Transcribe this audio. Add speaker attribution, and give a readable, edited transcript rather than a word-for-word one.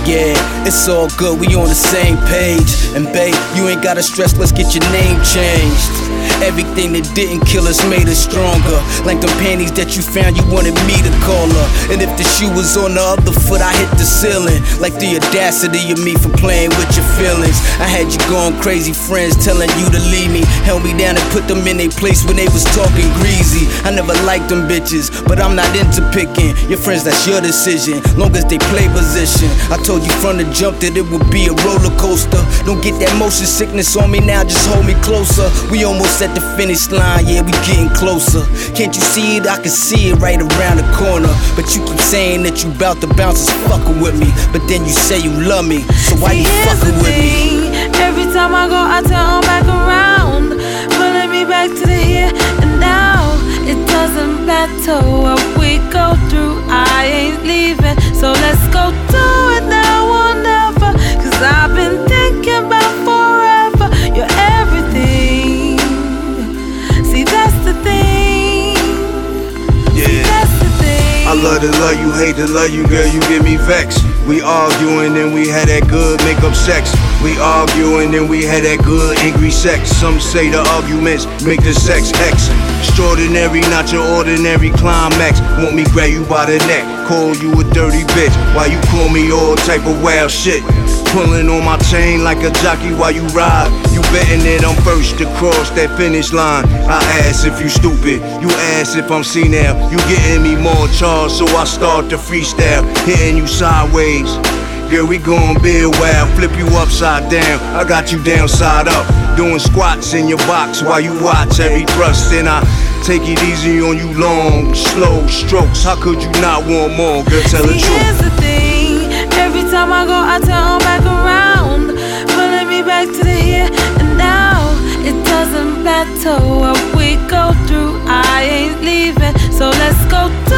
Speaker 1: Yeah, it's all good, we on the same page. And babe, you ain't gotta stress, let's get your name changed. Everything that didn't kill us made us stronger. Like them panties that you found, you wanted me to call her. And if the shoe was on the other foot, I hit the ceiling. Like the audacity of me for playing with your feelings. I had you going crazy, friends telling you to leave me. Held me down and put them in their place when they was talking greasy. I never liked them bitches, but I'm not into picking. Your friends, that's your decision, long as they play position. I told you from the jump that it would be a roller coaster. Don't get that motion sickness on me now, just hold me closer. We almost at the finish line, yeah, we getting closer. Can't you see it? I can see it right around the corner. But you keep saying that you bout to bounce, is fucking with me. But then you say you love me, so why you fucking with me?
Speaker 2: Every time I go, I turn back around, pulling me back to the here and now. It doesn't matter what we go through, I ain't leaving. So let's go do it now or never. Cause I've been thinking about forever. You're everything. See, that's the thing. See, that's the thing.
Speaker 3: I love to love you, hate to love you, girl, you get me vexed. We arguing and we had that good make-up sex. We arguing and we had that good angry sex. Some say the arguments make the sex X. Extraordinary, not your ordinary climax. Want me grab you by the neck, call you a dirty bitch, while you call me all type of wild shit. Pulling on my chain like a jockey while you ride. You betting that I'm first to cross that finish line. I ask if you stupid, you ask if I'm senile. You getting me more charged, so I start to freestyle, hitting you sideways. Girl, we gon' be a while, flip you upside down. I got you down side up, doing squats in your box while you watch every thrust. And I take it easy on you, long, slow strokes. How could you not want more, girl, tell the truth.
Speaker 2: Here's the thing, every time I go, I turn back around, pulling me back to the here and now. It doesn't matter what we go through, I ain't leaving. So let's go do